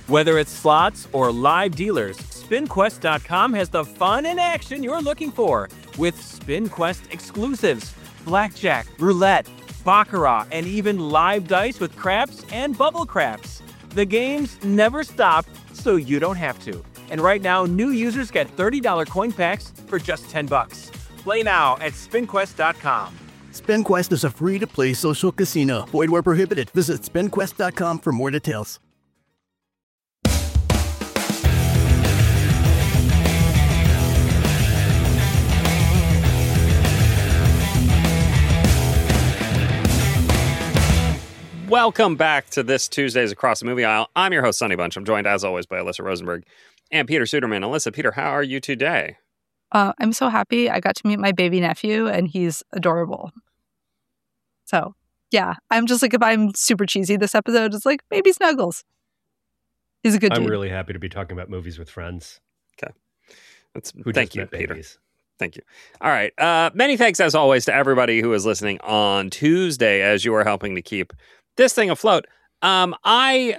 Whether it's slots or live dealers, SpinQuest.com has the fun and action you're looking for with SpinQuest exclusives, blackjack, roulette, baccarat, and even live dice with craps and bubble craps. The games never stop, so you don't have to. And right now, new users get $30 coin packs for just $10. Play now at SpinQuest.com. SpinQuest is a free-to-play social casino. Void where prohibited. Visit SpinQuest.com for more details. Welcome back to this Tuesdays Across the Movie Aisle. I'm your host, Sonny Bunch. I'm joined, as always, by Alyssa Rosenberg and Peter Suderman. Alyssa, Peter, how are you today? I'm so happy I got to meet my baby nephew, and he's adorable. So, yeah, I'm just like, if I'm super cheesy this episode, it's like baby Snuggles. He's a good dude. I'm really happy to be talking about movies with friends. Okay. Thank you, Peter. Thank you. All right. Many thanks, as always, to everybody who is listening on Tuesday as you are helping to keep this thing afloat. I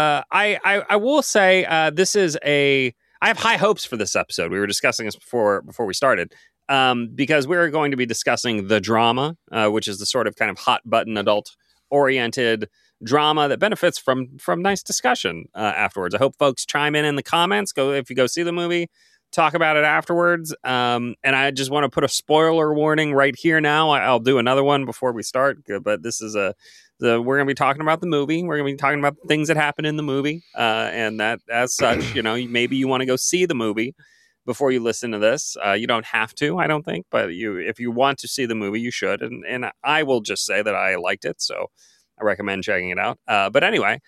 will say I have high hopes for this episode. We were discussing this before we started, because we're going to be discussing The Drama, which is the sort of kind of hot button adult oriented drama that benefits from nice discussion afterwards. I hope folks chime in the comments. If you go see the movie, talk about it afterwards. And I just want to put a spoiler warning right here now. I'll do another one before we start, but this is we're going to be talking about the movie. We're going to be talking about things that happen in the movie. And that, as such, maybe you want to go see the movie before you listen to this. You don't have to, I don't think, but if you want to see the movie, you should. And I will just say that I liked it, so I recommend checking it out. But anyway,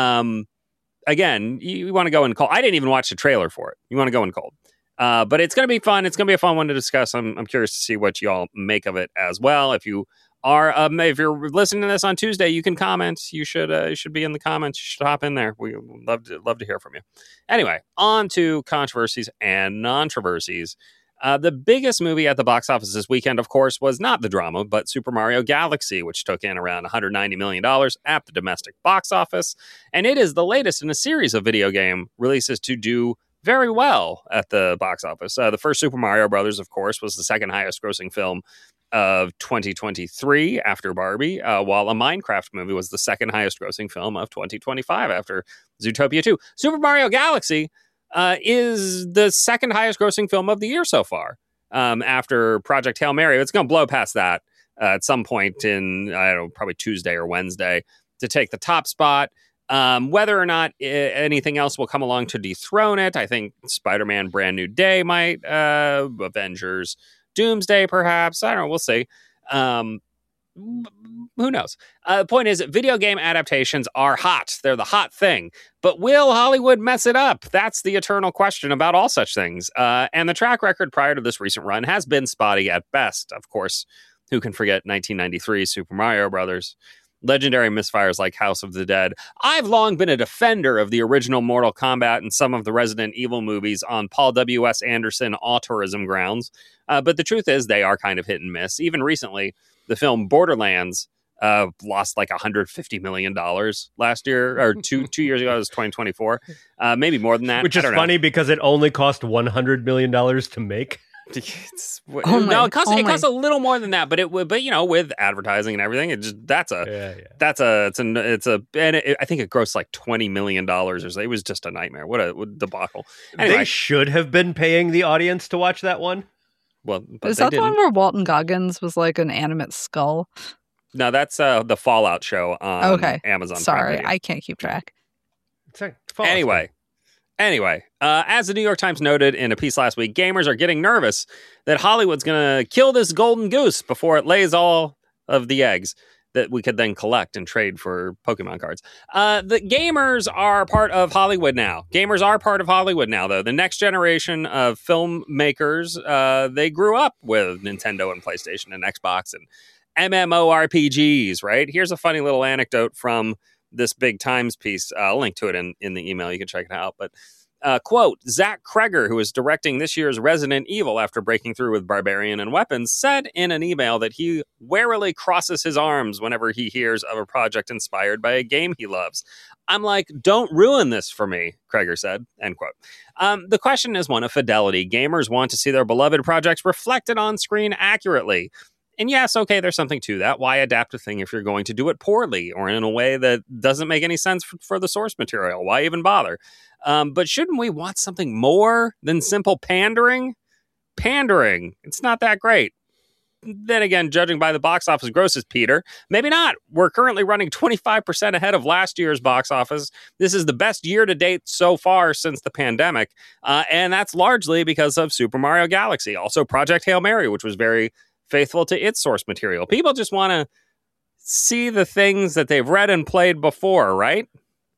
again, you want to go in cold. I didn't even watch the trailer for it. You want to go in cold. But it's going to be fun. It's going to be a fun one to discuss. I'm curious to see what you all make of it as well. If you're listening to this on Tuesday, you can comment. You should be in the comments. You should hop in there. We love to hear from you. Anyway, on to controversies and non-controversies. The biggest movie at the box office this weekend, of course, was not The Drama, but Super Mario Galaxy, which took in around $190 million at the domestic box office. And it is the latest in a series of video game releases to do very well at the box office. The first Super Mario Brothers, of course, was the second highest grossing film of 2023 after Barbie, while a Minecraft movie was the second highest grossing film of 2025 after Zootopia 2. Super Mario Galaxy is the second highest grossing film of the year so far, after Project Hail Mary. It's going to blow past that at some point in, I don't know, probably Tuesday or Wednesday to take the top spot. Whether or not anything else will come along to dethrone it, I think Spider-Man Brand New Day might, Avengers Doomsday, perhaps. I don't know. We'll see. Who knows? The point is, video game adaptations are hot. They're the hot thing. But will Hollywood mess it up? That's the eternal question about all such things. And the track record prior to this recent run has been spotty at best. Of course, who can forget 1993 Super Mario Brothers? Legendary misfires like House of the Dead. I've long been a defender of the original Mortal Kombat and some of the Resident Evil movies on Paul W.S. Anderson auteurism grounds. But the truth is they are kind of hit and miss. Even recently, the film Borderlands lost like $150 million last year, or two years ago. It was 2024. Maybe more than that. Which is funny because it only cost $100 million to make. It costs a little more than that, but with advertising and everything, I think it grossed like $20 million or so. It was just a nightmare. What a debacle. Anyway, they should have been paying the audience to watch that one. Well, but is that the one where Walton Goggins was like an animate skull? No, that's the Fallout show on Amazon. Sorry, I can't keep track. Anyway, as the New York Times noted in a piece last week, gamers are getting nervous that Hollywood's going to kill this golden goose before it lays all of the eggs that we could then collect and trade for Pokemon cards. The gamers are part of Hollywood now. Though. The next generation of filmmakers, they grew up with Nintendo and PlayStation and Xbox and MMORPGs, right? Here's a funny little anecdote from this big Times piece. I'll link to it in the email. You can check it out. But Quote, Zach Kreger, who is directing this year's Resident Evil after breaking through with Barbarian and Weapons, said in an email that he warily crosses his arms whenever he hears of a project inspired by a game he loves. I'm like, don't ruin this for me, Kreger said, end quote. The question is one of fidelity. Gamers want to see their beloved projects reflected on screen accurately. And yes, okay, there's something to that. Why adapt a thing if you're going to do it poorly or in a way that doesn't make any sense for the source material? Why even bother? But shouldn't we want something more than simple pandering? Pandering, it's not that great. Then again, judging by the box office grosses, Peter, maybe not. We're currently running 25% ahead of last year's box office. This is the best year to date so far since the pandemic. And that's largely because of Super Mario Galaxy. Also, Project Hail Mary, which was very faithful to its source material. People just want to see the things that they've read and played before, right?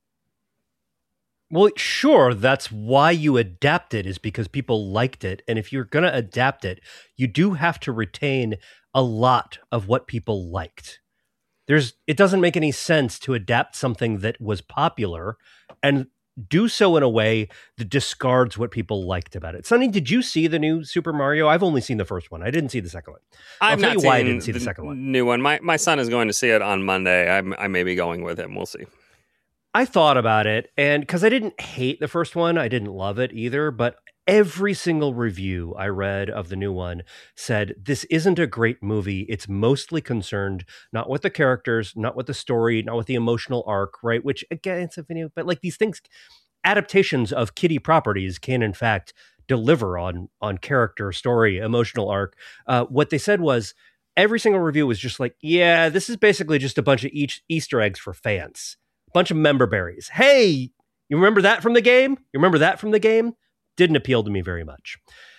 Well, sure, that's why you adapt it, is because people liked it. And if you're going to adapt it, you do have to retain a lot of what people liked. It doesn't make any sense to adapt something that was popular and do so in a way that discards what people liked about it. Sonny, did you see the new Super Mario? I've only seen the first one. I didn't see the second one. I'll tell you why I didn't see the second one. New one. My son is going to see it on Monday. I may be going with him. We'll see. I thought about it, and because I didn't hate the first one, I didn't love it either, but every single review I read of the new one said, this isn't a great movie. It's mostly concerned not with the characters, not with the story, not with the emotional arc, right? Which, again, it's a video, but like these things, adaptations of kiddie properties can, in fact, deliver on character, story, emotional arc. What they said was, every single review was just like, yeah, this is basically just a bunch of Easter eggs for fans. Bunch of member berries. Hey, you remember that from the game? You remember that from the game? Didn't appeal to me very much.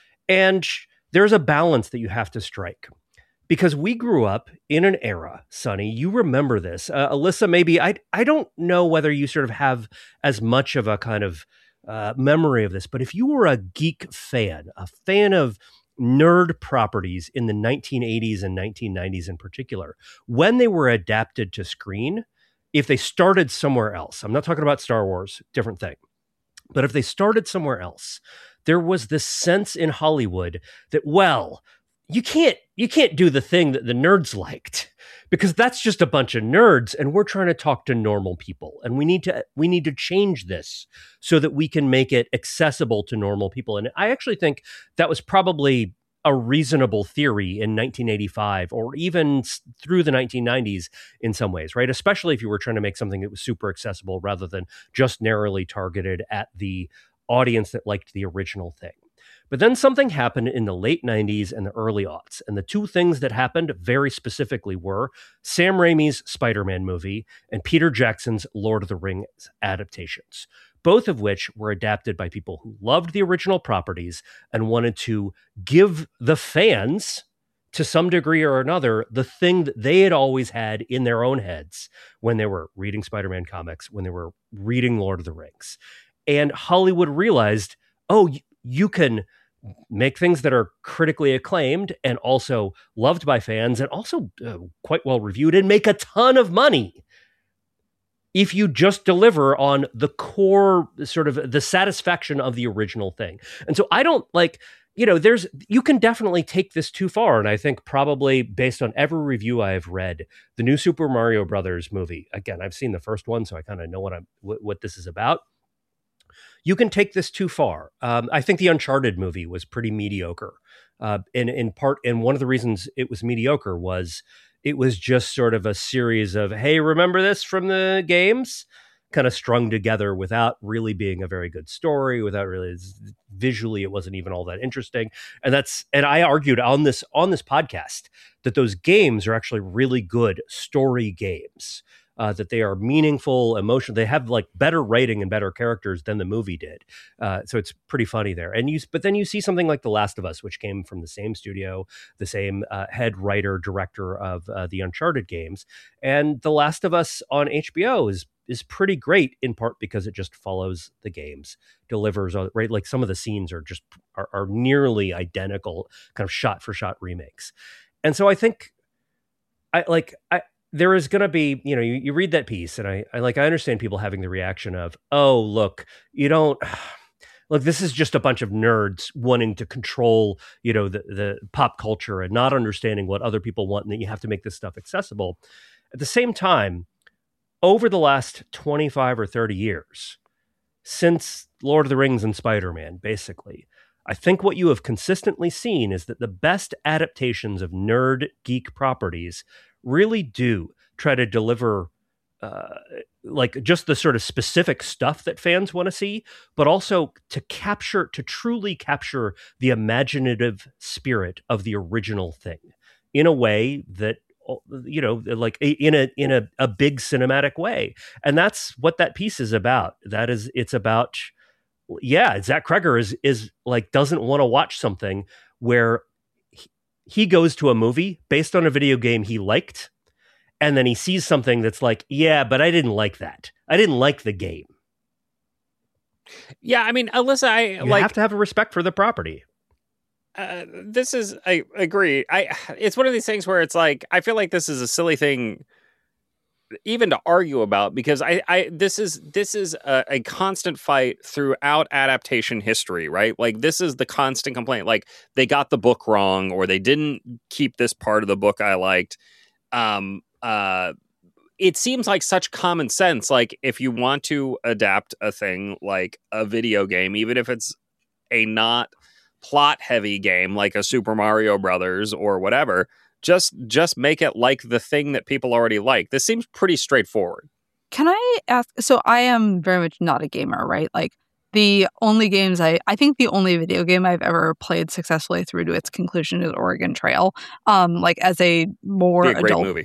And there's a balance that you have to strike. Because we grew up in an era, Sonny, you remember this. Alyssa, maybe, I don't know whether you sort of have as much of a kind of memory of this, but if you were a geek fan, a fan of nerd properties in the 1980s and 1990s in particular, when they were adapted to screen, if they started somewhere else, I'm not talking about Star Wars, different thing, but if they started somewhere else, there was this sense in Hollywood that, well, you can't do the thing that the nerds liked, because that's just a bunch of nerds, and we're trying to talk to normal people, and we need to change this so that we can make it accessible to normal people. And I actually think that was probably a reasonable theory in 1985 or even through the 1990s in some ways, right? Especially if you were trying to make something that was super accessible rather than just narrowly targeted at the audience that liked the original thing. But then something happened in the late 90s and the early aughts. And the two things that happened very specifically were Sam Raimi's Spider-Man movie and Peter Jackson's Lord of the Rings adaptations, both of which were adapted by people who loved the original properties and wanted to give the fans, to some degree or another, the thing that they had always had in their own heads when they were reading Spider-Man comics, when they were reading Lord of the Rings. And Hollywood realized, oh, you can make things that are critically acclaimed and also loved by fans and also quite well reviewed and make a ton of money if you just deliver on the core, sort of the satisfaction of the original thing. And so I don't like, you can definitely take this too far. And I think probably based on every review I've read, the new Super Mario Brothers movie, again, I've seen the first one, so I kind of know what this is about. You can take this too far. I think the Uncharted movie was pretty mediocre. In part, and one of the reasons it was mediocre was it was just sort of a series of, hey, remember this from the games? Kind of strung together without really being a very good story, without really, visually, it wasn't even all that interesting. And I argued on this podcast that those games are actually really good story games. That they are meaningful, emotional. They have like better writing and better characters than the movie did. So it's pretty funny there. But then you see something like The Last of Us, which came from the same studio, the same head writer, director of the Uncharted games. And The Last of Us on HBO is pretty great, in part because it just follows the games, delivers, right? Like some of the scenes are just are nearly identical, kind of shot for shot remakes. And so I think there is going to be, you read that piece and I understand people having the reaction of, oh, look, Like, this is just a bunch of nerds wanting to control, the pop culture and not understanding what other people want, and that you have to make this stuff accessible. At the same time, over the last 25 or 30 years, since Lord of the Rings and Spider-Man, basically, I think what you have consistently seen is that the best adaptations of nerd geek properties really do try to deliver like just the sort of specific stuff that fans want to see, but also to truly capture the imaginative spirit of the original thing in a way that, like in a big cinematic way. And that's what that piece is about. It's about, Zach Kreger is like, doesn't want to watch something where he goes to a movie based on a video game he liked, and then he sees something that's like, yeah, but I didn't like that. I didn't like the game. Yeah, I mean, Alyssa, you have to have a respect for the property. I agree. It's one of these things where it's like, I feel like this is a silly thing even to argue about, because this is a constant fight throughout adaptation history, right? Like, this is the constant complaint. Like, they got the book wrong, or they didn't keep this part of the book I liked. It seems like such common sense. Like, if you want to adapt a thing like a video game, even if it's a not plot heavy game like a Super Mario Brothers or whatever, just make it like the thing that people already like. This seems pretty straightforward. Can I ask? So I am very much not a gamer, right? Like, the only games I think the only video game I've ever played successfully through to its conclusion is Oregon Trail. Like, as a more Be a great adult movie.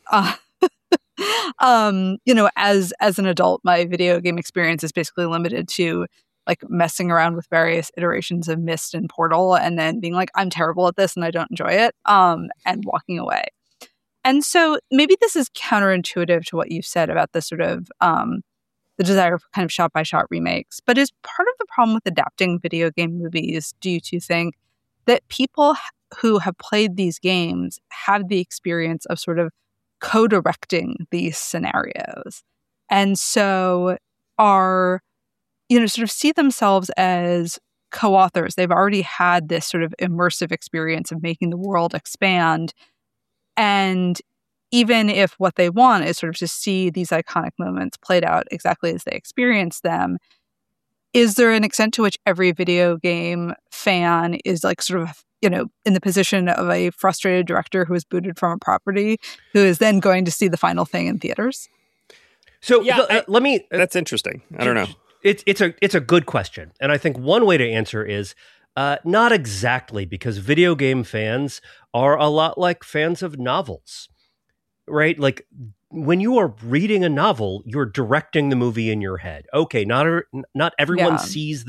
As an adult, my video game experience is basically limited to like messing around with various iterations of Myst and Portal, and then being like, I'm terrible at this and I don't enjoy it, and walking away. And so maybe this is counterintuitive to what you said about the sort of the desire for kind of shot-by-shot remakes. But is part of the problem with adapting video game movies, do you two think, that people who have played these games have the experience of sort of co-directing these scenarios, and so are, sort of see themselves as co-authors? They've already had this sort of immersive experience of making the world expand. And even if what they want is sort of to see these iconic moments played out exactly as they experience them, is there an extent to which every video game fan is like sort of, in the position of a frustrated director who is booted from a property, who is then going to see the final thing in theaters? So let me. That's interesting. I don't know. It's a good question, and I think one way to answer is not exactly, because video game fans are a lot like fans of novels, right? Like, when you are reading a novel, you're directing the movie in your head. Okay, not everyone sees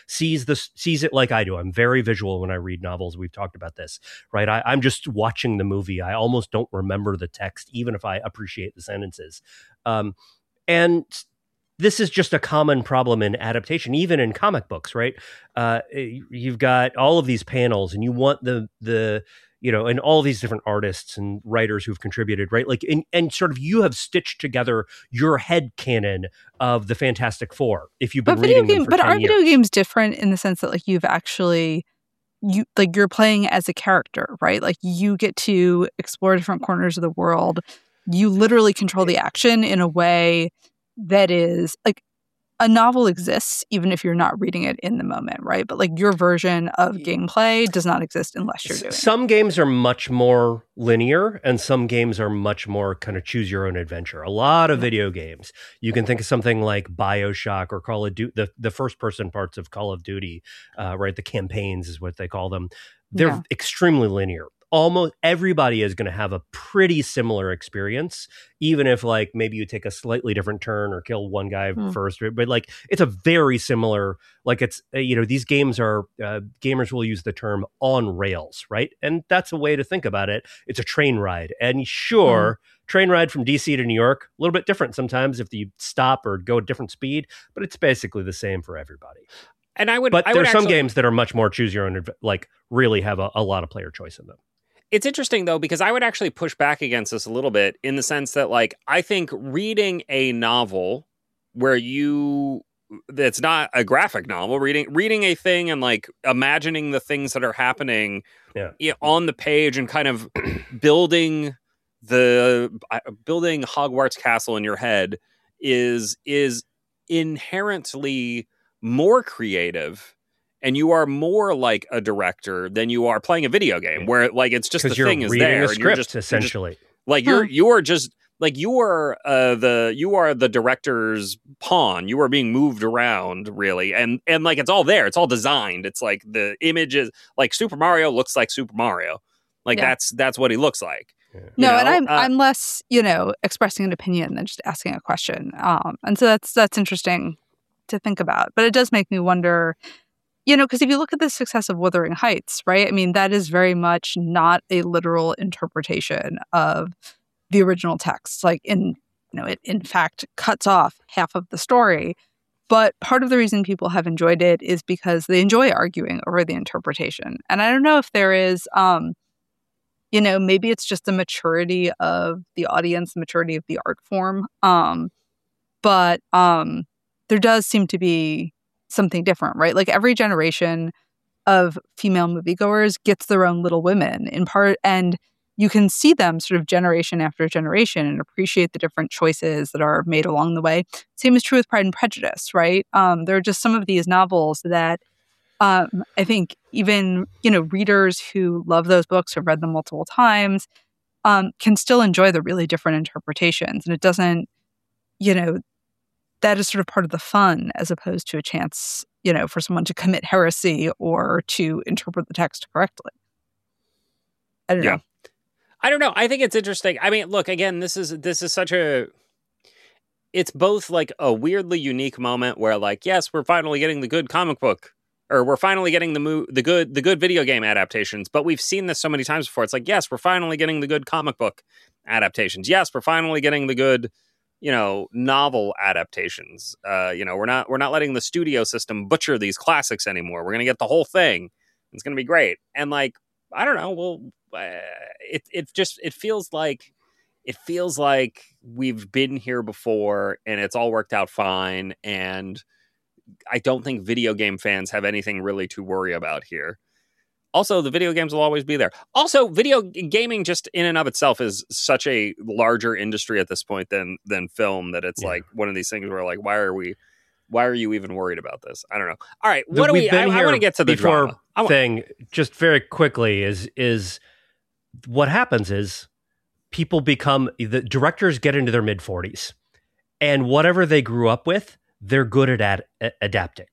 it like I do. I'm very visual when I read novels. We've talked about this, right? I'm just watching the movie. I almost don't remember the text, even if I appreciate the sentences. And this is just a common problem in adaptation, even in comic books, right? You've got all of these panels, and you want the and all these different artists and writers who've contributed, right? Like, and sort of you have stitched together your head canon of the Fantastic Four if you've been reading them for 10 years. But are video games different in the sense that, like, you've actually, you're playing as a character, right? Like, you get to explore different corners of the world. You literally control the action in a way that is like, a novel exists even if you're not reading it in the moment, right? But like, your version of gameplay does not exist unless you're doing it. Some games are much more linear, and some games are much more kind of choose your own adventure. A lot of video games, you can think of something like BioShock or Call of Duty, the first person parts of Call of Duty, right? The campaigns is what they call them. They're extremely linear. Almost everybody is going to have a pretty similar experience, even if like maybe you take a slightly different turn or kill one guy first, but like, it's a very similar, like, it's, these games are, gamers will use the term on rails, right? And that's a way to think about it. It's a train ride, and train ride from DC to New York, a little bit different sometimes if you stop or go a different speed, but it's basically the same for everybody. And there's some games that are much more choose your own, like really have a lot of player choice in them. It's interesting, though, because I would actually push back against this a little bit in the sense that, like, I think reading a novel where you it's not a graphic novel. Reading a thing and like imagining the things that are happening on the page and kind of building Hogwarts Castle in your head is inherently more creative, and you are more like a director than you are playing a video game where like it's just the thing is there. A script, essentially. You are just like you are the director's pawn. You are being moved around, really, and like it's all there. It's all designed. It's like the images, like Super Mario looks like Super Mario. Like that's what he looks like. No, and I'm less, expressing an opinion than just asking a question. And so that's interesting to think about. But it does make me wonder, because if you look at the success of Wuthering Heights, right? I mean, that is very much not a literal interpretation of the original text. Like it in fact cuts off half of the story. But part of the reason people have enjoyed it is because they enjoy arguing over the interpretation. And I don't know if there is, maybe it's just the maturity of the audience, the maturity of the art form. But there does seem to be something different, right? Like every generation of female moviegoers gets their own Little Women in part, and you can see them sort of generation after generation and appreciate the different choices that are made along the way. Same is true with Pride and Prejudice, right? There are just some of these novels that I think even, readers who love those books, who've read them multiple times, can still enjoy the really different interpretations. And it doesn't, that is sort of part of the fun as opposed to a chance, for someone to commit heresy or to interpret the text correctly. I don't know. I don't know. I think it's interesting. I mean, look, again, this is such a... It's both like a weirdly unique moment where like, yes, we're finally getting the good comic book, or we're finally getting the good video game adaptations, but we've seen this so many times before. It's like, yes, we're finally getting the good comic book adaptations. Yes, we're finally getting the good, novel adaptations. We're not letting the studio system butcher these classics anymore. We're going to get the whole thing. It's going to be great. And like, I don't know. Well, it feels like we've been here before and it's all worked out fine. And I don't think video game fans have anything really to worry about here. Also, the video games will always be there. Also, video gaming just in and of itself is such a larger industry at this point than film that it's like one of these things where like, why are you even worried about this? I don't know. All right. What do we, I want to get to the drama thing just very quickly is what happens is people the directors get into their mid 40s and whatever they grew up with, they're good at adapting.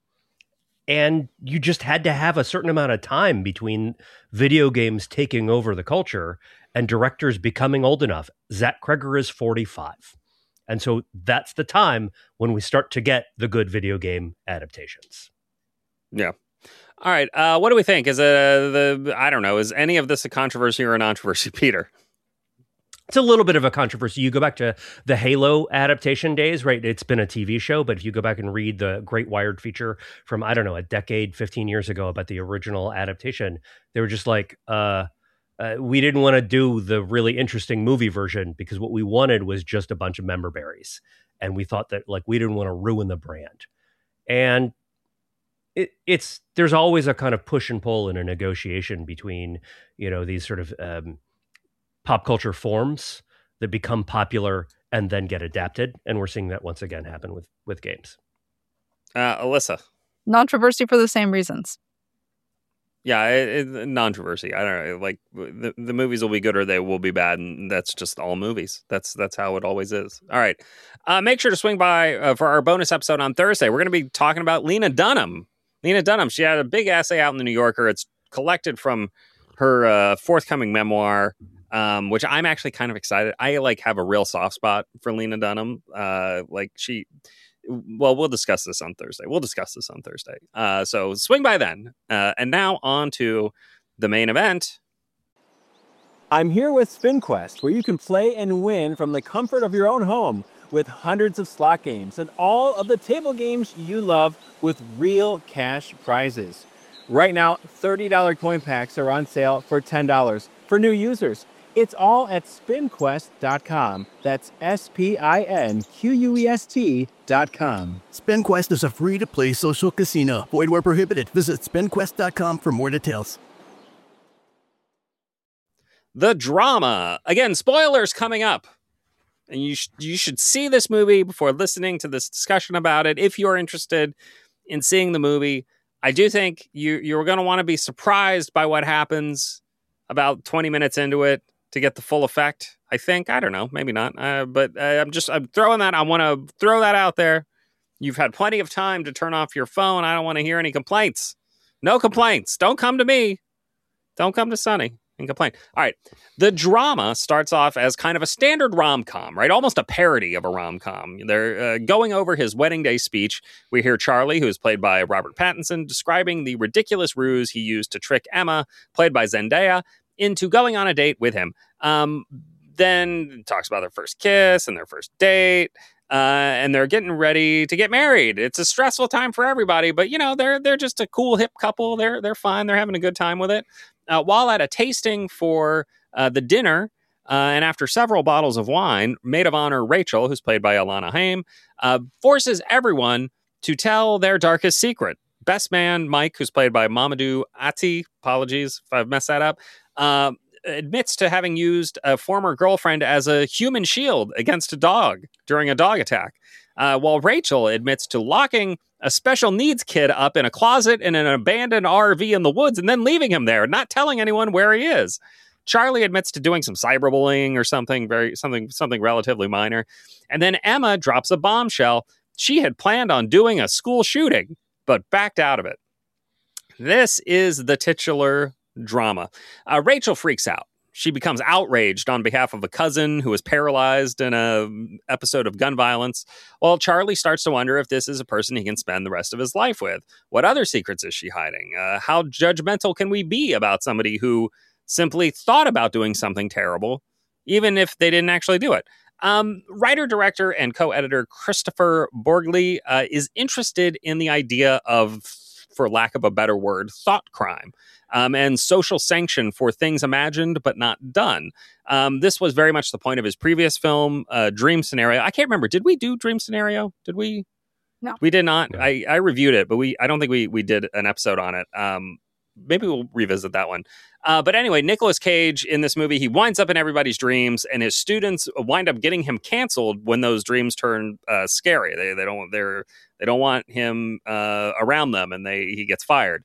And you just had to have a certain amount of time between video games taking over the culture and directors becoming old enough. Zach Cregger is 45. And so that's the time when we start to get the good video game adaptations. Yeah. All right. What do we think? Is I don't know. Is any of this a controversy or a controversy, Peter? It's a little bit of a controversy. You go back to the Halo adaptation days, right? It's been a TV show, but if you go back and read the Great Wired feature from, I don't know, a decade, 15 years ago about the original adaptation, they were just like, we didn't want to do the really interesting movie version because what we wanted was just a bunch of member berries. And we thought that like we didn't want to ruin the brand. And there's always a kind of push and pull in a negotiation between, these sort of pop culture forms that become popular and then get adapted. And we're seeing that once again happen with games. Alyssa. Non-controversy for the same reasons. Yeah, non-controversy. I don't know. Like the movies will be good or they will be bad, and that's just all movies. That's how it always is. All right, make sure to swing by for our bonus episode on Thursday. We're going to be talking about Lena Dunham. Lena Dunham. She had a big essay out in the New Yorker. It's collected from her forthcoming memoir, which I'm actually kind of excited. I have a real soft spot for Lena Dunham. We'll discuss this on Thursday. So swing by then. And now on to the main event. I'm here with SpinQuest, where you can play and win from the comfort of your own home with hundreds of slot games and all of the table games you love with real cash prizes. Right now, $30 coin packs are on sale for $10 for new users. It's all at spinquest.com. That's SPINQUEST.com. SpinQuest is a free-to-play social casino. Void where prohibited. Visit spinquest.com for more details. The drama. Again, spoilers coming up. And you should see this movie before listening to this discussion about it. If you're interested in seeing the movie, I do think you're going to want to be surprised by what happens about 20 minutes into it to get the full effect. I think. I don't know. Maybe not. But I'm throwing that. I want to throw that out there. You've had plenty of time to turn off your phone. I don't want to hear any complaints. No complaints. Don't come to me. Don't come to Sonny and complain. All right. The drama starts off as kind of a standard rom-com, right? Almost a parody of a rom-com. They're going over his wedding day speech. We hear Charlie, who is played by Robert Pattinson, describing the ridiculous ruse he used to trick Emma, played by Zendaya, into going on a date with him. Then talks about their first kiss and their first date. And they're getting ready to get married. It's a stressful time for everybody, but they're just a cool hip couple. They're fine. They're having a good time with it. While at a tasting for the dinner, and after several bottles of wine, maid of honor Rachel, who's played by Alana Haim, forces everyone to tell their darkest secret. Best man Mike, who's played by Mamadou Ati, apologies if I've messed that up, admits to having used a former girlfriend as a human shield against a dog during a dog attack, while Rachel admits to locking a special needs kid up in a closet in an abandoned RV in the woods and then leaving him there, not telling anyone where he is. Charlie admits to doing some cyberbullying or something relatively minor. And then Emma drops a bombshell. She had planned on doing a school shooting, but backed out of it. This is the titular drama. Rachel freaks out. She becomes outraged on behalf of a cousin who was paralyzed in an episode of gun violence, while Charlie starts to wonder if this is a person he can spend the rest of his life with. What other secrets is she hiding? How judgmental can we be about somebody who simply thought about doing something terrible, even if they didn't actually do it? Writer, director, and co-editor Christopher Borgli is interested in the idea of, for lack of a better word, thought crime. And social sanction for things imagined but not done. This was very much the point of his previous film, Dream Scenario. I can't remember. Did we do Dream Scenario? Did we? No. We did not. No. I reviewed it, but I don't think we did an episode on it. Maybe we'll revisit that one. But anyway, Nicolas Cage in this movie, he winds up in everybody's dreams, and his students wind up getting him canceled when those dreams turn scary. They don't want him around them, and he gets fired.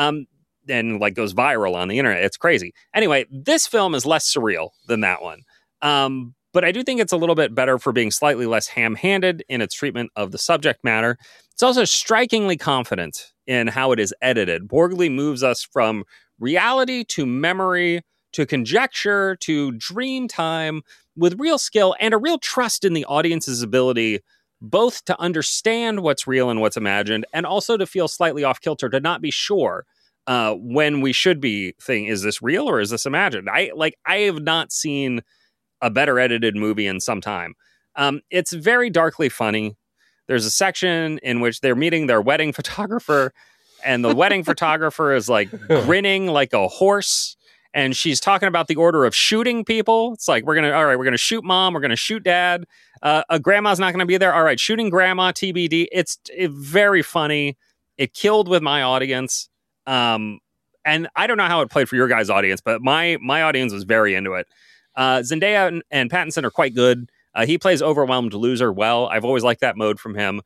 And goes viral on the internet. It's crazy. Anyway, this film is less surreal than that one. But I do think it's a little bit better for being slightly less ham-handed in its treatment of the subject matter. It's also strikingly confident in how it is edited. Borgli moves us from reality to memory to conjecture to dream time with real skill and a real trust in the audience's ability both to understand what's real and what's imagined, and also to feel slightly off kilter, to not be sure when we should be thinking, is this real or is this imagined? I have not seen a better edited movie in some time. It's very darkly funny. There's a section in which they're meeting their wedding photographer, and the wedding photographer is grinning like a horse. And she's talking about the order of shooting people. It's like, we're going to shoot mom. We're going to shoot dad. Grandma's not going to be there. All right. Shooting grandma, TBD. It's very funny. It killed with my audience. And I don't know how it played for your guys' audience, but my audience was very into it. Zendaya and Pattinson are quite good. He plays overwhelmed loser well. I've always liked that mode from him.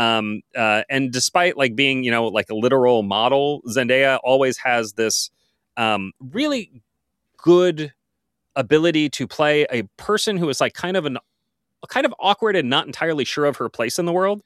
And despite being, a literal model, Zendaya always has this really good ability to play a person who is kind of awkward and not entirely sure of her place in the world.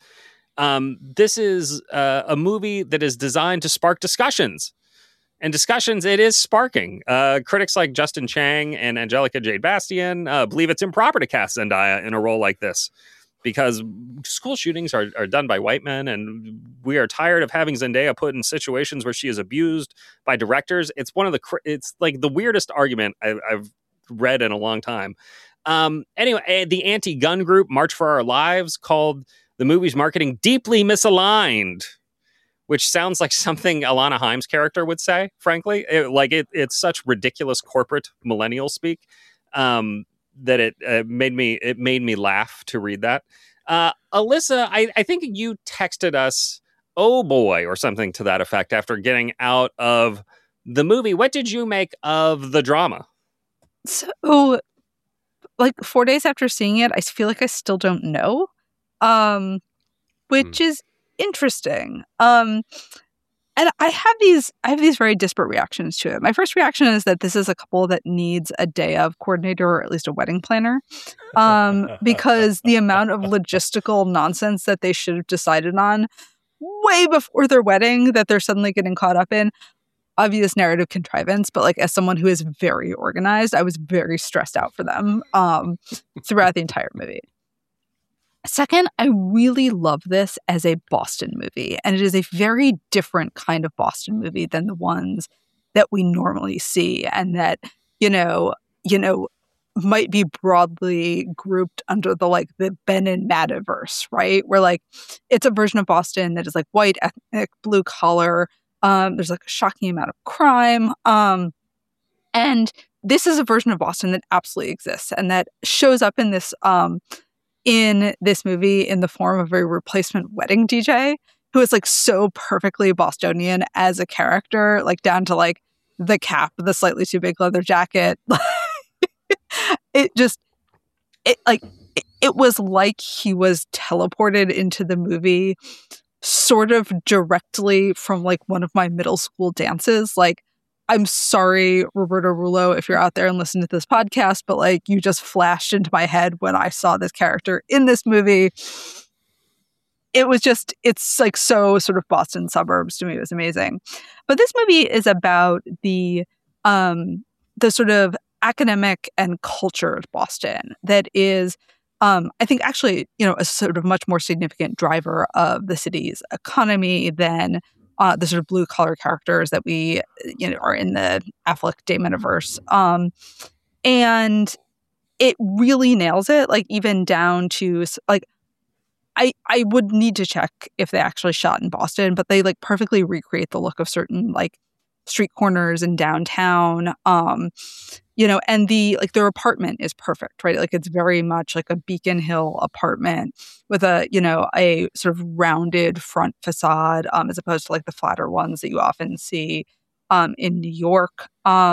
This is a movie that is designed to spark discussions. And discussions it is sparking. Critics like Justin Chang and Angelica Jade Bastian believe it's improper to cast Zendaya in a role like this because school shootings are done by white men, and we are tired of having Zendaya put in situations where she is abused by directors. It's it's the weirdest argument I've read in a long time. Anyway, the anti-gun group March for Our Lives called the movie's marketing deeply misaligned, which sounds like something Alana Haim's character would say, frankly. It's such ridiculous corporate millennial speak. that it made me laugh to read that. Alyssa, I think you texted us, "Oh boy," or something to that effect after getting out of the movie. What did you make of the drama? So, like 4 days after seeing it, I feel like I still don't know, which is interesting. And I have these very disparate reactions to it. My first reaction is that this is a couple that needs a day of coordinator or at least a wedding planner, because the amount of logistical nonsense that they should have decided on way before their wedding that they're suddenly getting caught up in. Obvious narrative contrivance, but like as someone who is very organized, I was very stressed out for them throughout the entire movie. Second, I really love this as a Boston movie, and it is a very different kind of Boston movie than the ones that we normally see, and that might be broadly grouped under the Ben and Madiverse, right? Where like it's a version of Boston that is like white, ethnic, blue collar. There's like a shocking amount of crime, and this is a version of Boston that absolutely exists and that shows up in this movie in the form of a replacement wedding DJ who is like so perfectly Bostonian as a character, like down to like the cap, the slightly too big leather jacket. It was like he was teleported into the movie sort of directly from like one of my middle school dances. Like, I'm sorry, Roberto Rulo, if you're out there and listen to this podcast, but like you just flashed into my head when I saw this character in this movie. It's like so sort of Boston suburbs to me. It was amazing. But this movie is about the sort of academic and cultured Boston that is, I think actually, a sort of much more significant driver of the city's economy than the sort of blue collar characters that we, are in the Affleck Damoniverse. And it really nails it, like even down to like, I would need to check if they actually shot in Boston, but they like perfectly recreate the look of certain like street corners in downtown. And their apartment is perfect, right? Like it's very much like a Beacon Hill apartment with a sort of rounded front facade, as opposed to like the flatter ones that you often see in New York.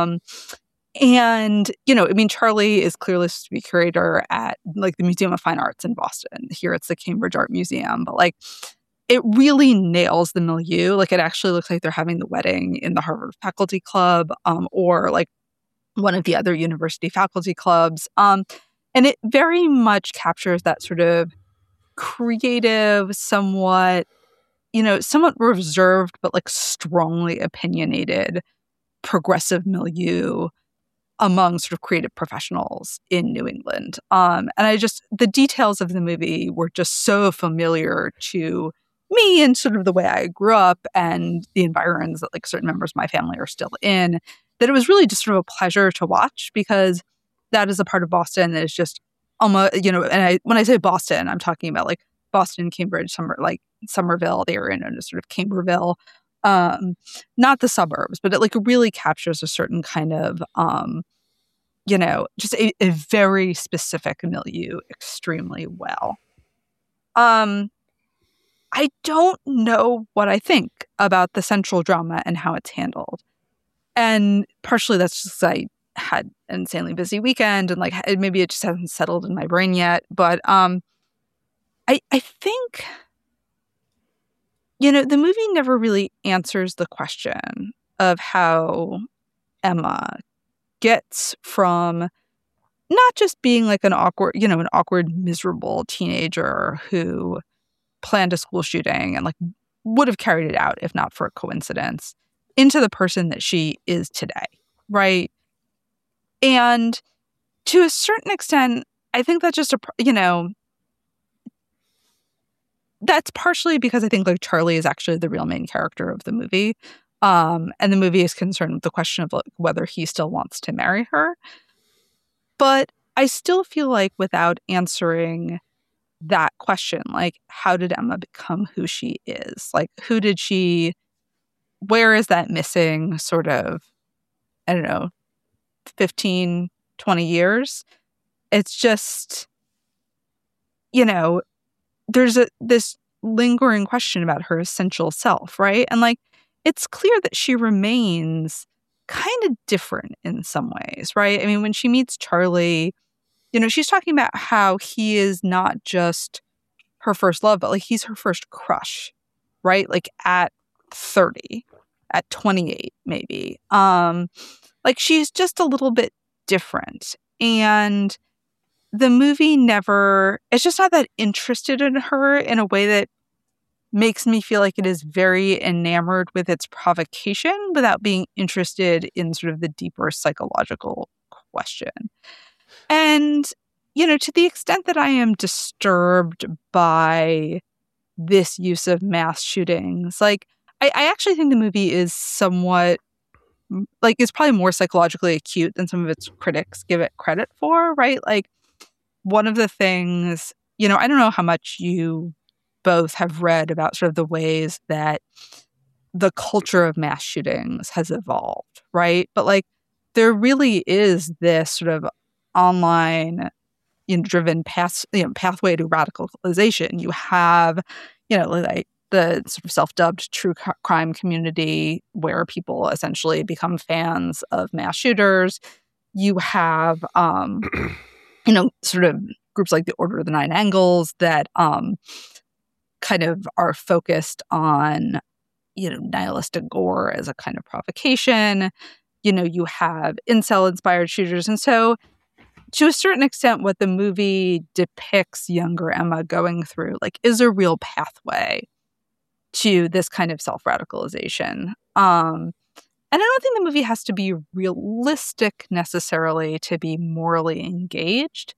Charlie is clearly supposed to be curator at like the Museum of Fine Arts in Boston. Here it's the Cambridge Art Museum, but like it really nails the milieu. Like it actually looks like they're having the wedding in the Harvard Faculty Club, or like one of the other university faculty clubs. And it very much captures that sort of creative, somewhat reserved, but like strongly opinionated progressive milieu among sort of creative professionals in New England. And the details of the movie were just so familiar to me and sort of the way I grew up and the environs that like certain members of my family are still in, that it was really just sort of a pleasure to watch, because that is a part of Boston that is just almost, when I say Boston, I'm talking about like Boston, Cambridge, Somerville, the area known as sort of Camberville, not the suburbs, but it like really captures a certain kind of, just a very specific milieu extremely well. I don't know what I think about the central drama and how it's handled. And partially that's just I had an insanely busy weekend and like maybe it just hasn't settled in my brain yet. But I think, the movie never really answers the question of how Emma gets from not just being like an awkward, miserable teenager who planned a school shooting and like would have carried it out if not for a coincidence, into the person that she is today, right? And to a certain extent, I think that's just that's partially because I think like Charlie is actually the real main character of the movie. And the movie is concerned with the question of like whether he still wants to marry her. But I still feel like without answering that question, like how did Emma become who she is? Like where is that missing sort of, 15, 20 years. It's just, there's this lingering question about her essential self, right? And like, it's clear that she remains kind of different in some ways, right? I mean, when she meets Charlie, she's talking about how he is not just her first love, but like he's her first crush, right? Like at 30, at 28, maybe. Like she's just a little bit different. And the movie it's just not that interested in her in a way that makes me feel like it is very enamored with its provocation without being interested in sort of the deeper psychological question. And, to the extent that I am disturbed by this use of mass shootings, like, I actually think the movie is somewhat, like, it's probably more psychologically acute than some of its critics give it credit for, right? Like, one of the things, I don't know how much you both have read about sort of the ways that the culture of mass shootings has evolved, right? But like, there really is this sort of online, driven pathway to radicalization. You have, like the sort of self-dubbed true crime community where people essentially become fans of mass shooters. You have, sort of groups like the Order of the Nine Angles that kind of are focused on, nihilistic gore as a kind of provocation. You have incel-inspired shooters. And so, to a certain extent, what the movie depicts younger Emma going through, like, is a real pathway to this kind of self-radicalization. And I don't think the movie has to be realistic necessarily to be morally engaged.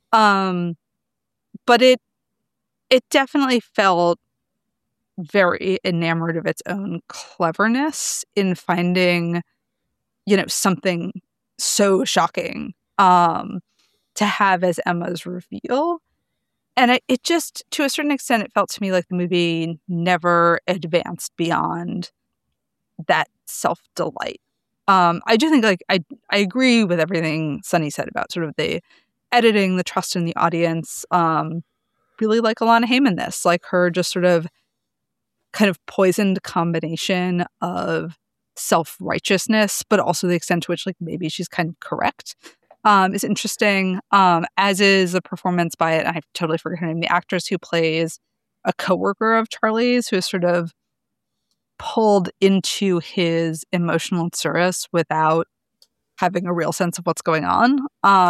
But it definitely felt very enamored of its own cleverness in finding, something so shocking to have as Emma's reveal. And it just, to a certain extent, it felt to me like the movie never advanced beyond that self-delight. I do think, like, I agree with everything Sunny said about sort of the editing, the trust in the audience. Really like Alana Hayman this, like her just sort of kind of poisoned combination of self-righteousness, but also the extent to which, like, maybe she's kind of correct, is interesting. As is a performance by it. I totally forget her name. The actress who plays a coworker of Charlie's, who is sort of pulled into his emotional service without having a real sense of what's going on.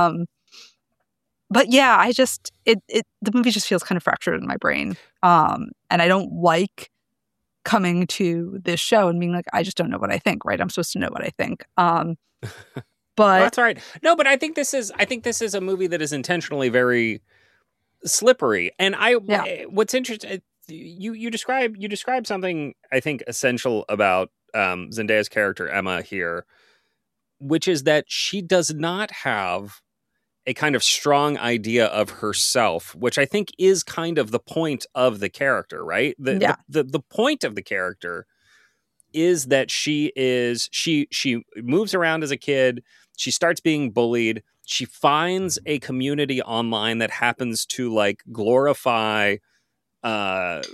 But yeah, I just the movie just feels kind of fractured in my brain. And I don't like coming to this show and being like, I just don't know what I think, right? I'm supposed to know what I think. But that's all right. No, but I think this is a movie that is intentionally very slippery. And what's interesting, you describe something I think essential about Zendaya's character Emma here, which is that she does not have a kind of strong idea of herself, which I think is kind of the point of the character, right? The point of the character is that she moves around as a kid. She starts being bullied. She finds a community online that happens to like glorify, violence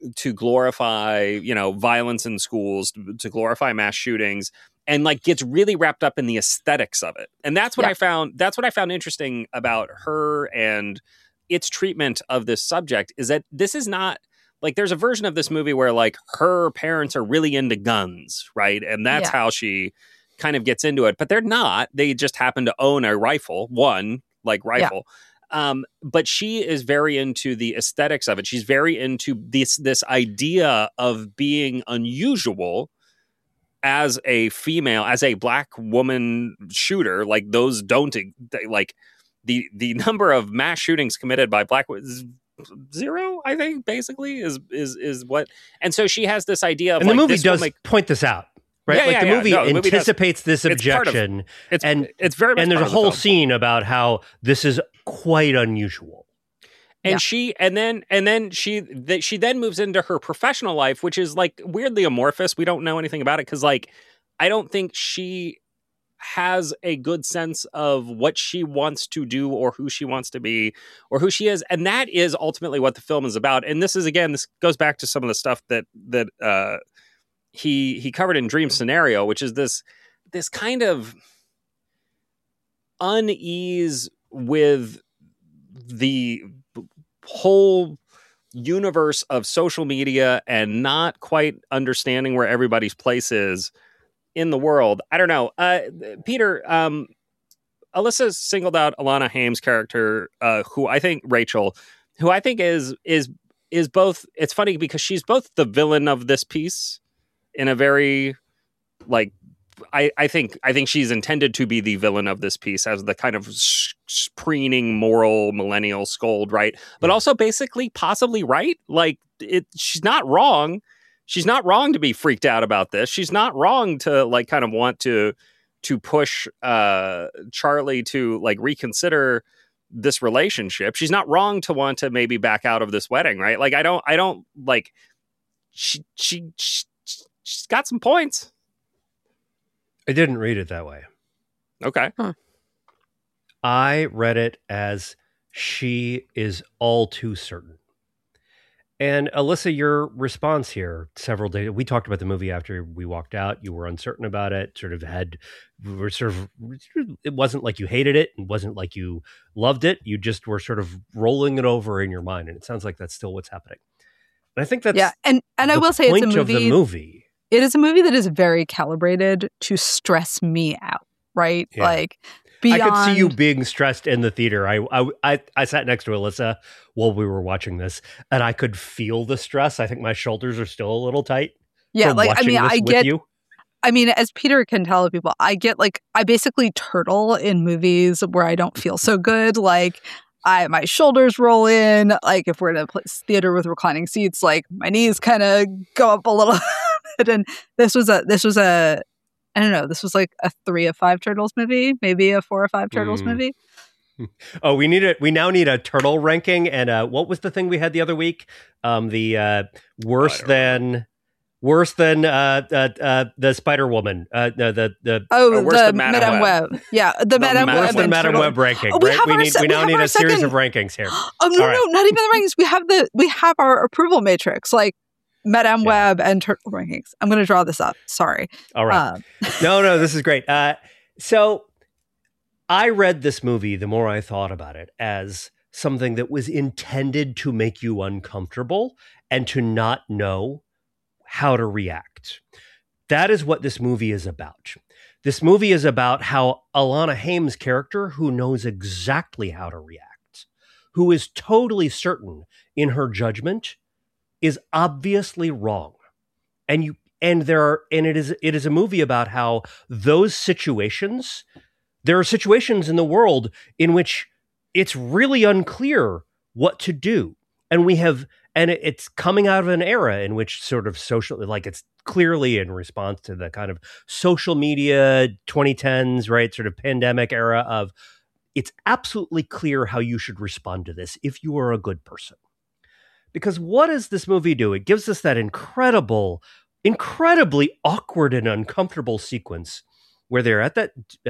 in schools, to glorify mass shootings, and like gets really wrapped up in the aesthetics of it. And that's what I found. That's what I found interesting about her and its treatment of this subject, is that this is not like, there's a version of this movie where like her parents are really into guns, right? And that's how she kind of gets into it, but they're not. They just happen to own a rifle, rifle. But she is very into the aesthetics of it. She's very into this idea of being unusual as a female, as a Black woman shooter. Like, those don't, like, the number of mass shootings committed by Black is zero, I think, basically is what. And so she has this idea of, and like, the movie does point this out. Right, the movie anticipates this objection, it's very much, and there's a whole scene about how this is quite unusual. And she then moves into her professional life, which is like weirdly amorphous. We don't know anything about it because, like, I don't think she has a good sense of what she wants to do or who she wants to be or who she is. And that is ultimately what the film is about. And this is, again, this goes back to some of the stuff that he covered in Dream Scenario, which is this kind of unease with the whole universe of social media and not quite understanding where everybody's place is in the world. I don't know. Peter, Alyssa singled out Alana Haim's character, who I think Rachel, who I think is both. It's funny because she's both the villain of this piece in a very like. I think she's intended to be the villain of this piece as the kind of preening moral millennial scold, right? But also basically possibly right. Like she's not wrong. She's not wrong to be freaked out about this. She's not wrong to like kind of want to push Charlie to like reconsider this relationship. She's not wrong to want to maybe back out of this wedding, right? Like I don't like she's got some points. I didn't read it that way. Okay. Huh. I read it as she is all too certain. And Alyssa, your response here several days, we talked about the movie after we walked out. You were uncertain about it, it wasn't like you hated it. It wasn't like you loved it. You just were sort of rolling it over in your mind. And it sounds like that's still what's happening. And I think that's and I will say it's a point of the movie. It is a movie that is very calibrated to stress me out, right? Yeah. Like beyond... I could see you being stressed in the theater. I sat next to Alyssa while we were watching this, and I could feel the stress. I think my shoulders are still a little tight. Yeah, like I mean, I get. You. I mean, as Peter can tell people, I basically turtle in movies where I don't feel so good. Like my shoulders roll in. Like if we're in a theater with reclining seats, like my knees kind of go up a little. And this was a I don't know, this was like a 3 of 5 turtles movie, maybe a 4 or 5 turtles movie. Oh, we now need a turtle ranking. And what was the thing we had the other week? The worse than the Spider Woman. Worse the than Madame Web. Yeah, the Madame Web. Worse than Madame Web ranking. Oh, right? We now need a series of rankings here. Oh no, no, not even the rankings. We have our approval matrix, like Madame Web and turtle rankings. I'm going to draw this up. Sorry. All right. No, this is great. So I read this movie, the more I thought about it, as something that was intended to make you uncomfortable and to not know how to react. That is what this movie is about. This movie is about how Alana Haim's character, who knows exactly how to react, who is totally certain in her judgment, is obviously wrong. And it is a movie about how those situations, there are situations in the world in which it's really unclear what to do. And it's coming out of an era in which sort of social, like it's clearly in response to the kind of social media 2010s, right? Sort of pandemic era of it's absolutely clear how you should respond to this if you are a good person. Because what does this movie do? It gives us that incredibly awkward and uncomfortable sequence where they're at that,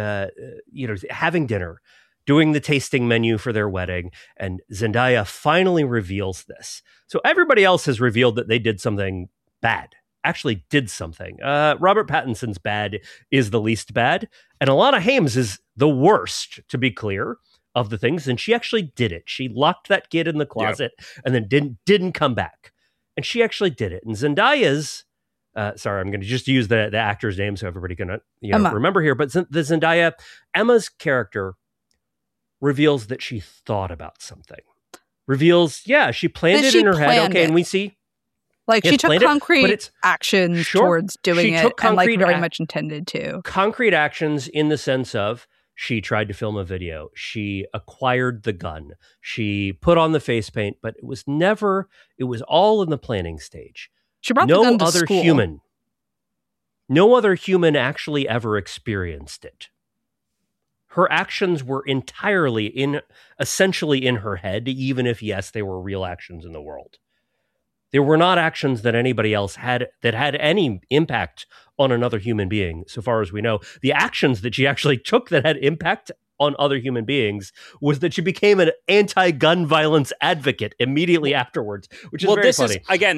having dinner, doing the tasting menu for their wedding, and Zendaya finally reveals this. So everybody else has revealed that they did something bad, actually did something. Robert Pattinson's bad is the least bad, and Alana Haim's is the worst, to be clear, of the things, and she actually did it. She locked that kid in the closet and then didn't come back. And she actually did it. And Zendaya's, sorry, I'm going to just use the actor's name so everybody can remember here. But the Zendaya, Emma's character reveals that she thought about something. She planned it in her head. Okay, and we see. Like she took concrete actions towards doing it and like very much intended to. Concrete actions in the sense of she tried to film a video. She acquired the gun. She put on the face paint, but it was all in the planning stage. She brought the gun to school. No other human actually ever experienced it. Her actions were essentially in her head, even if, yes, they were real actions in the world. There were not actions that anybody else had that had any impact on another human being, so far as we know. The actions that she actually took that had impact on other human beings was that she became an anti-gun violence advocate immediately afterwards, which is very funny.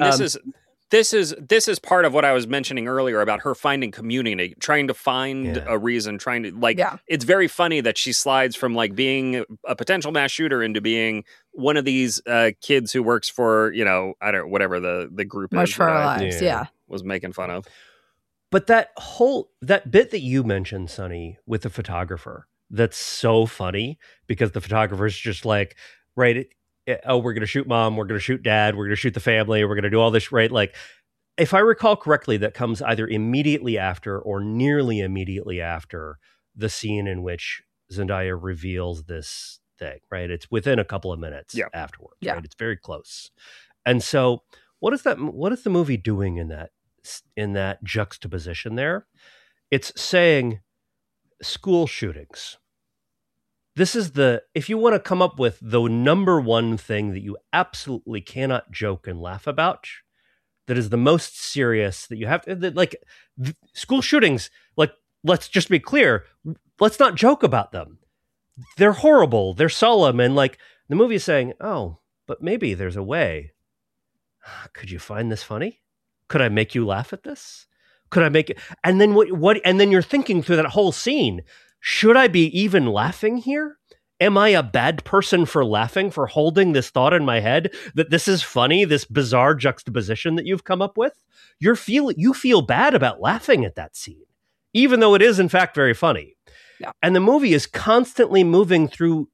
This is part of what I was mentioning earlier about her finding community, trying to find a reason, it's very funny that she slides from like being a potential mass shooter into being one of these kids who works for, whatever the group March is for that Our I Lives, yeah. was making fun of. But that bit that you mentioned, Sonny, with the photographer, that's so funny because the photographer's just like, right, we're going to shoot mom, we're going to shoot dad, we're going to shoot the family, we're going to do all this, right? Like, if I recall correctly, that comes either immediately after or nearly immediately after the scene in which Zendaya reveals this thing, right? It's within a couple of minutes afterwards, right? It's very close. And so what is the movie doing in that juxtaposition there? It's saying school shootings. This is if you want to come up with the number one thing that you absolutely cannot joke and laugh about, that is the most serious that you have to, like school shootings, like, let's just be clear. Let's not joke about them. They're horrible. They're solemn. And like the movie is saying, oh, but maybe there's a way. Could you find this funny? Could I make you laugh at this? Could I make it? And then what? And then you're thinking through that whole scene. Should I be even laughing here? Am I a bad person for laughing, for holding this thought in my head that this is funny, this bizarre juxtaposition that you've come up with? You feel bad about laughing at that scene, even though it is in fact very funny. Yeah. And the movie is constantly moving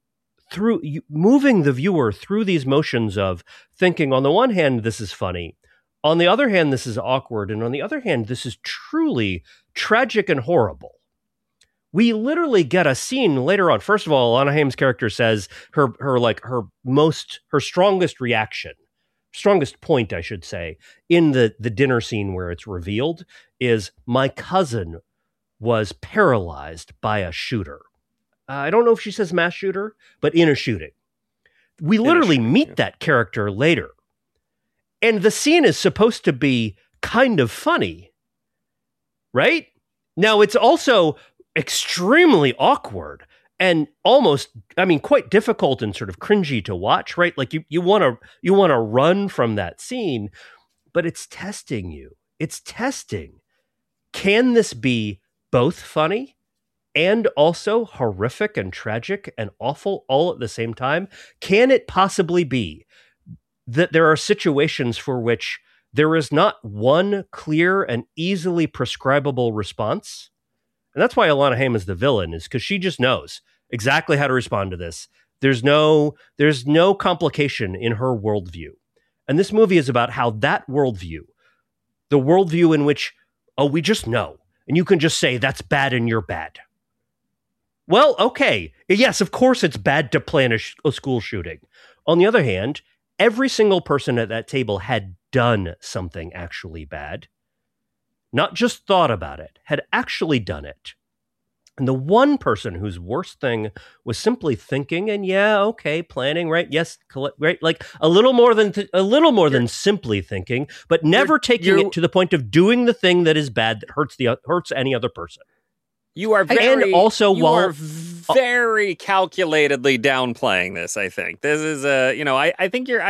moving the viewer through these motions of thinking, on the one hand, this is funny. On the other hand, this is awkward. And on the other hand, this is truly tragic and horrible. We literally get a scene later on. First of all, Alana Haim's character says her strongest point, I should say, in the dinner scene where it's revealed is, my cousin was paralyzed by a shooter. I don't know if she says mass shooter, but in a shooting. We literally meet that character later. And the scene is supposed to be kind of funny, right? Now, it's also extremely awkward and almost, quite difficult and sort of cringy to watch, right? Like you want to run from that scene, but it's testing you. It's testing. Can this be both funny and also horrific and tragic and awful all at the same time? Can it possibly be that there are situations for which there is not one clear and easily prescribable response? And that's why Alana Haim is the villain, is because she just knows exactly how to respond to this. There's no complication in her worldview. And this movie is about how that worldview, the worldview in which, we just know, and you can just say that's bad and you're bad. Well, okay. Yes, of course it's bad to plan a school shooting. On the other hand, every single person at that table had done something actually bad. Not just thought about it, had actually done it. And the one person whose worst thing was simply thinking and planning, right? Yes, right. Like a little more than simply thinking, but never taking it to the point of doing the thing that is bad, that hurts any other person. You are very calculatedly downplaying this. I think this is I think you're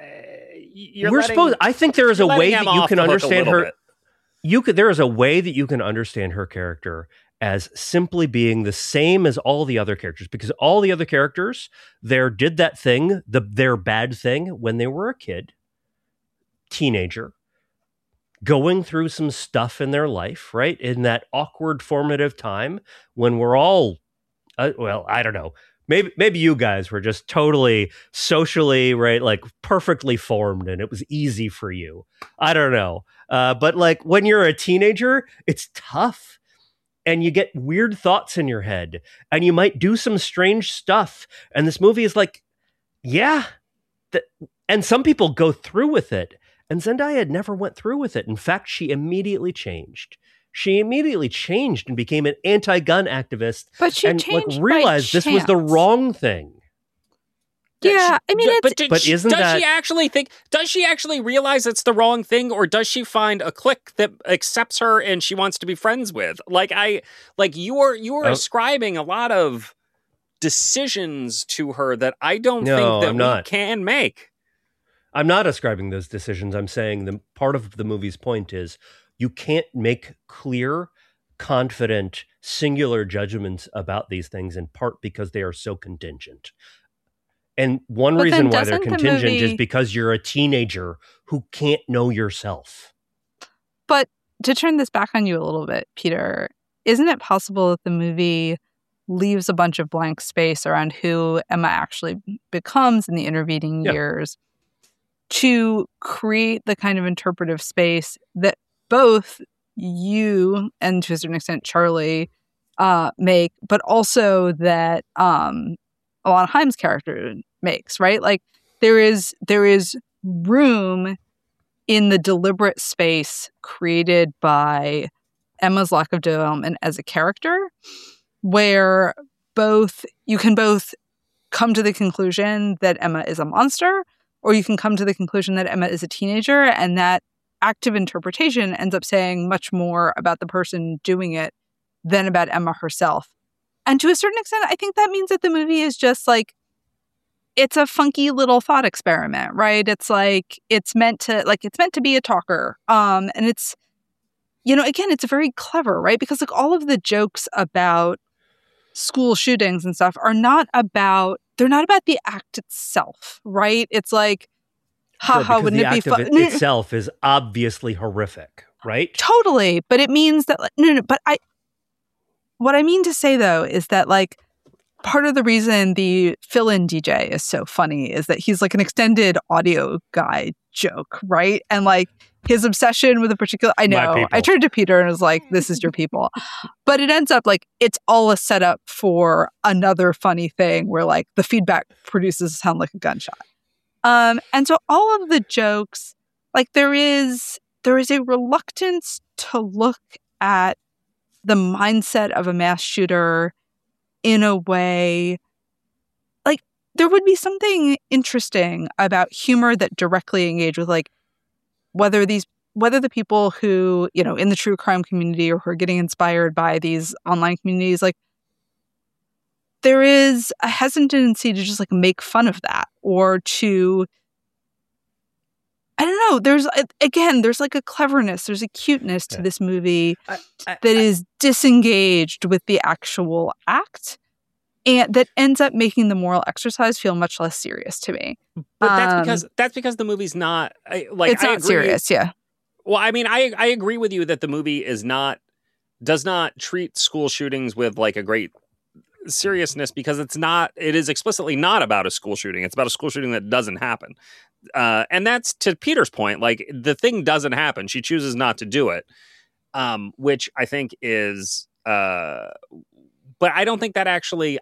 I think there is a way that you can understand her. There is a way that you can understand her character as simply being the same as all the other characters, because all the other characters did that thing, their bad thing, when they were a kid, teenager, going through some stuff in their life, right? In that awkward formative time when we're all, I don't know, maybe you guys were just totally socially, right? Like perfectly formed and it was easy for you. I don't know. But like when you're a teenager, it's tough and you get weird thoughts in your head and you might do some strange stuff. And this movie is like, and some people go through with it. And Zendaya never went through with it. In fact, she immediately changed. She immediately changed and became an anti-gun activist. But she changed realized this was the wrong thing. Yeah, I mean, but isn't does that... she actually think? Does she actually realize it's the wrong thing, or does she find a clique that accepts her and she wants to be friends with? You're ascribing a lot of decisions to her that I don't think that we can make. I'm not ascribing those decisions. I'm saying the part of the movie's point is you can't make clear, confident, singular judgments about these things, in part because they are so contingent. And one reason why they're contingent is because you're a teenager who can't know yourself. But to turn this back on you a little bit, Peter, isn't it possible that the movie leaves a bunch of blank space around who Emma actually becomes in the intervening years to create the kind of interpretive space that both you and to a certain extent Charlie make, but also that Alana Haim's character makes, right? Like there is room in the deliberate space created by Emma's lack of development as a character, where you can both come to the conclusion that Emma is a monster, or you can come to the conclusion that Emma is a teenager, and that active interpretation ends up saying much more about the person doing it than about Emma herself. And to a certain extent, I think that means that the movie is just like, it's a funky little thought experiment, right? It's like, it's meant to be a talker. And it's, again, it's very clever, right? Because like all of the jokes about school shootings and stuff they're not about the act itself, right? It's like, haha, wouldn't it be fun? The act itself is obviously horrific, right? Totally. But it means that, what I mean to say though is that like, part of the reason the fill-in DJ is so funny is that he's like an extended audio guy joke, right? And like his obsession with a particular, I know, I turned to Peter and was like, this is your people. But it ends up like, it's all a setup for another funny thing where like the feedback produces sound like a gunshot. And so all of the jokes, like there is a reluctance to look at the mindset of a mass shooter in a way, like there would be something interesting about humor that directly engaged with like whether the people who, in the true crime community or who are getting inspired by these online communities, like there is a hesitancy to just like make fun of that or to, I don't know, there's like a cleverness, there's a cuteness to this movie that is disengaged with the actual act and that ends up making the moral exercise feel much less serious to me. But that's because the movie's not it's not serious, yeah. Well, I mean, I agree with you that the movie does not treat school shootings with like a great seriousness because it is explicitly not about a school shooting. It's about a school shooting that doesn't happen. And that's to Peter's point, like the thing doesn't happen. She chooses not to do it. Which I think is, but I don't think that actually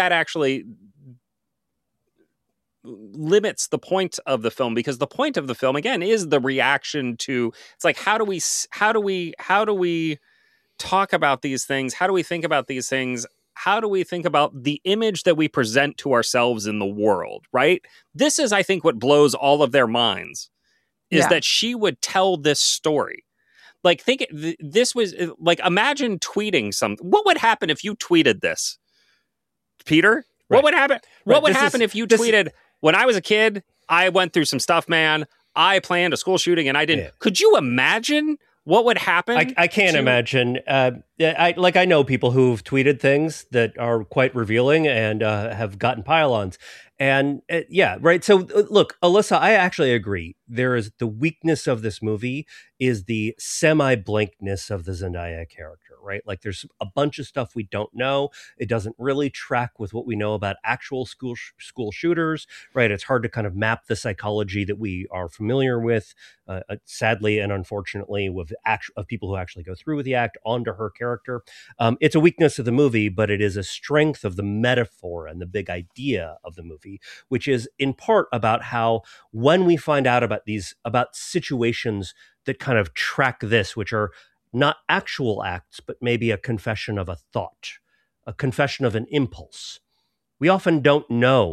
limits the point of the film, because the point of the film again is the reaction to, it's like, how do we talk about these things? How do we think about these things? How do we think about the image that we present to ourselves in the world, right? This is, I think, what blows all of their minds is that she would tell this story. Like, this was like, imagine tweeting something. What would happen if you tweeted this, Peter? Right. What would happen? What would happen if you tweeted, when I was a kid, I went through some stuff, man. I planned a school shooting and I didn't. Yeah. Could you imagine what would happen? I can't imagine. I know people who've tweeted things that are quite revealing and have gotten pile-ons. And right. So look, Alyssa, I actually agree. There is the weakness of this movie is the semi-blankness of the Zendaya character, right? Like there's a bunch of stuff we don't know. It doesn't really track with what we know about actual school shooters, right? It's hard to kind of map the psychology that we are familiar with, sadly and unfortunately, of people who actually go through with the act onto her character. It's a weakness of the movie, but it is a strength of the metaphor and the big idea of the movie, which is in part about how when we find out about situations that kind of track this, which are not actual acts, but maybe a confession of a thought, a confession of an impulse. We often don't know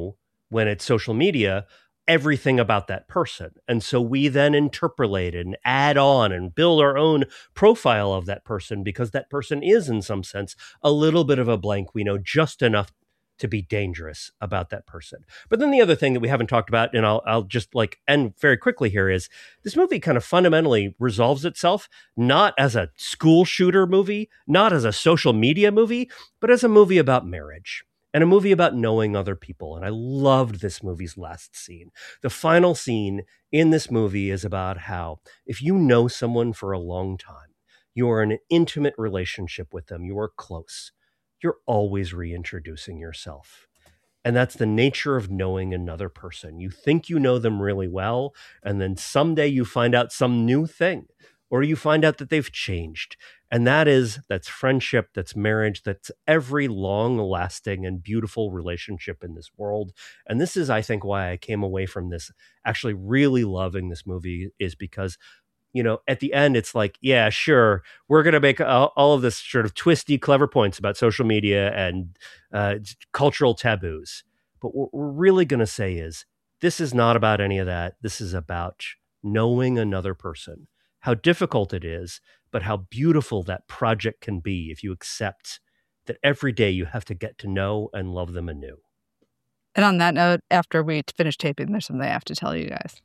when it's social media, everything about that person. And so we then interpolate and add on and build our own profile of that person because that person is, in some sense, a little bit of a blank. We know just enough to be dangerous about that person. But then the other thing that we haven't talked about, and I'll just end very quickly here, is this movie kind of fundamentally resolves itself not as a school shooter movie, not as a social media movie, but as a movie about marriage and a movie about knowing other people. And I loved this movie's last scene. The final scene in this movie is about how if you know someone for a long time, you are in an intimate relationship with them, you are close, you're always reintroducing yourself. And that's the nature of knowing another person. You think you know them really well, and then someday you find out some new thing, or you find out that they've changed. And that's friendship, that's marriage, that's every long-lasting and beautiful relationship in this world. And this is, I think, why I came away from this actually really loving this movie, is because at the end, it's like, yeah, sure, we're going to make all of this sort of twisty, clever points about social media and cultural taboos. But what we're really going to say is, this is not about any of that. This is about knowing another person, how difficult it is, but how beautiful that project can be if you accept that every day you have to get to know and love them anew. And on that note, after we finish taping, there's something I have to tell you guys.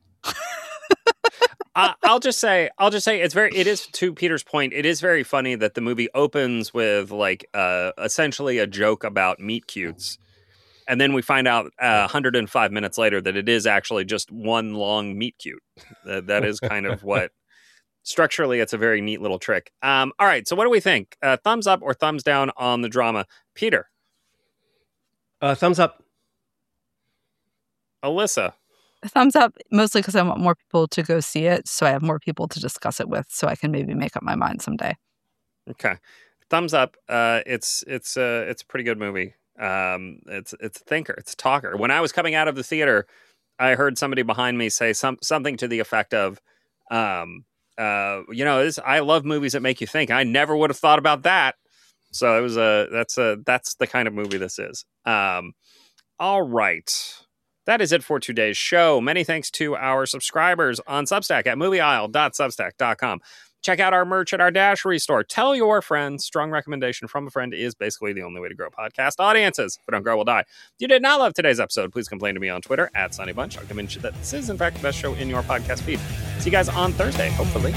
I'll just say it is, to Peter's point, it is very funny that the movie opens with essentially a joke about meet cutes. And then we find out 105 minutes later that it is actually just one long meet cute. That is kind of what, structurally, it's a very neat little trick. All right. So what do we think? Thumbs up or thumbs down on the drama? Peter? Thumbs up. Alyssa? Thumbs up, mostly because I want more people to go see it, so I have more people to discuss it with, so I can maybe make up my mind someday. Okay, thumbs up. It's a pretty good movie. It's a thinker. It's a talker. When I was coming out of the theater, I heard somebody behind me say something to the effect of, I love movies that make you think. I never would have thought about that. So it was that's the kind of movie this is. All right. That is it for today's show. Many thanks to our subscribers on Substack at movieisle.substack.com. Check out our merch at our Dashery store. Tell your friends. Strong recommendation from a friend is basically the only way to grow podcast audiences. If we don't grow, we'll die. If you did not love today's episode, please complain to me on Twitter at SunnyBunch. I'll convince you that this is, in fact, the best show in your podcast feed. See you guys on Thursday, hopefully.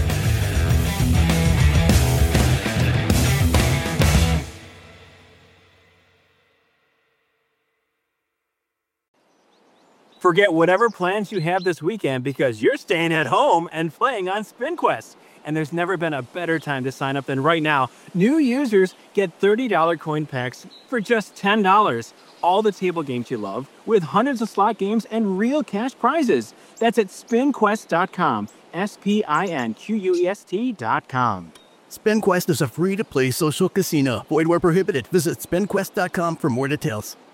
Forget whatever plans you have this weekend because you're staying at home and playing on SpinQuest. And there's never been a better time to sign up than right now. New users get $30 coin packs for just $10. All the table games you love with hundreds of slot games and real cash prizes. That's at spinquest.com. SPINQUEST.com. SpinQuest is a free-to-play social casino. Void where prohibited. Visit spinquest.com for more details.